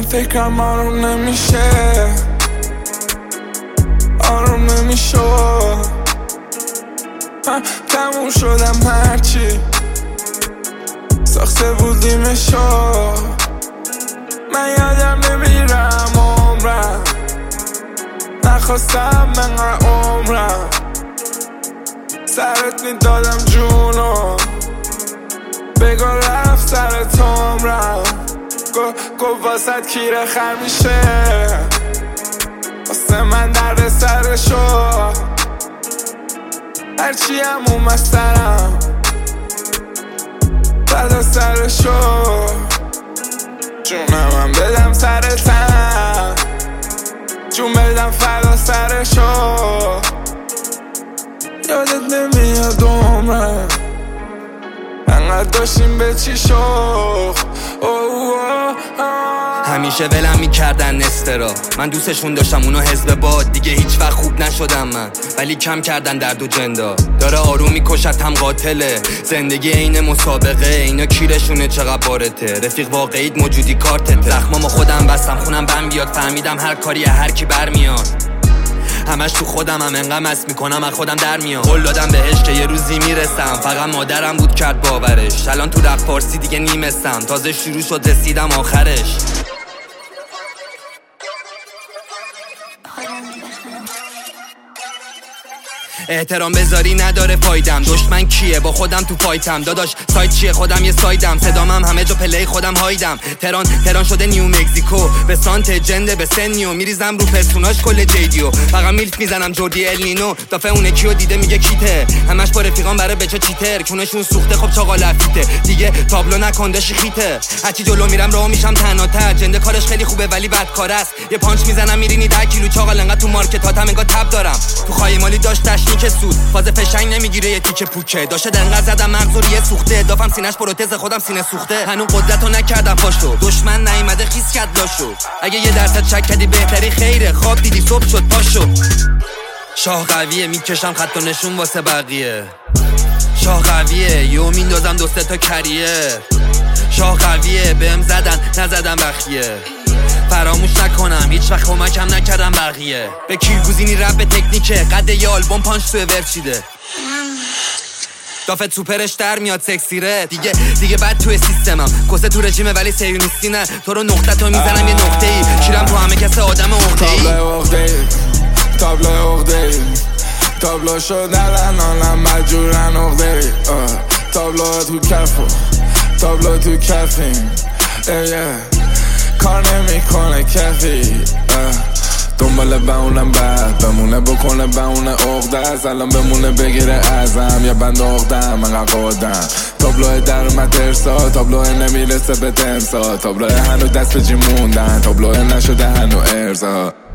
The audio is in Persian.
فکرم آروم نمیشه، آروم نمیشه. تموم شدم هرچی ساخته بودیمشو. من یادم نمیرم عمرم، نخواستم منقدر عمرم. سرت میدادم جونو، بگو رفت سرت عمرم. گفت واسد کیره خر میشه، واسه من درد سرشو. هرچی هم اومد سرم بعد سرشو. جونم هم بدم سرتم، جون بدم فدا سرشو. یادت نمیاد عمرم انقدر داشتیم به چی شوق. همیشه ولم میکردن استرا، من دوستشون داشتم اونو حزب باد. دیگه هیچ وقت خوب نشدم من، ولی کم کردن درد و جندا. داره آروم میکشت هم قاتله، زندگی عین مسابقه. اینا کیرشونه چقدر بارته، رفیق واقعیت موجودی کارتته. زخمامو خودم بستم خونم بم بیاد، فهمیدم هر کاری هر کی برمیاد. همش تو خودم هم انقدر مست میکنم از خودم در میام. قول دادم بهش که یه روزی میرسم، فقط مادرم بود کرد باورش. الان تو رپ فارسی دیگه نیمستم، تازه شروع شد رسیدم آخرش. احترام بذاری نداره فایدم، دشمن کیه با خودم تو فایتم. داداش سایت چیه خودم یه سایدم، صدام هم همه جا پلی خودم هایدم. تهران شده نیو مکزیکو، به سانت جنده به سنیو. میریزم رو پرسوناش کل جیدیو، فقط میلف میزنم جوردی النینو. دافعه اونه کیو دیده میگه کیته، همش با رفیقان برای بچه چیتر. کونشون سوخته خب چاقال لفیته، دیگه تابلو نکندش خیته. هرچی جلو میرم راه میشم تنها. جنده کارش خیلی خوبه ولی بدکار است. یه پانچ میزنم میرینی 10 کیلو چاقال. انقدر تو مارکتاتم انگار تب دارم. تو خایمالی داشت که سود فاز فشنگ نمیگیره یه تیکه پوکه. داشته دنقدر زدم مغزوریه سوخته، دافم سینش پروتز خودم سینه سوخته. هنوز قدرتو نکردم پاشو، دشمن نیومده خیس کرد لاشو. اگه یه درصد شک کردی بهتری خیره، خواب دیدی صبح شد پاشو. شاه قویه میکشم خط و نشون واسه بقیه. شاه قویه یو میندازم دو سه تا کریه. شاه قویه بهم زدن نزدم بخیه. فراموش نکنم هیچ وقت کمکم نکردم بقیه. به کیرگوزینی رپ به تکنیکه، قد یه آلبوم پانچ توی ورچیده. دافت سوپرش در میاد سکسیره. دیگه بعد توی سیستمم کسه تو رژیمه ولی سیونیستی نه. تو رو نقطه تو میزنم یه نقطه ای، شیرم تو همه کس آدم عقده ای. تابلو عقده ای، تابلو شدن الانم مجبورن عقده ای. تابلو تو کفو، تابلو تو کفیم. کار نمیکنه کفی، دنبال بمونم بعد بمونه بکنه بمونه عقده است. الان بمونه بگیره ازم یه بند عقدم من قادم. تابلوه در اومد ارسا، تابلوه نمیرسه به تمسا. تابلوه هنو دست جی موندن، تابلوه نشده هنو ارزا.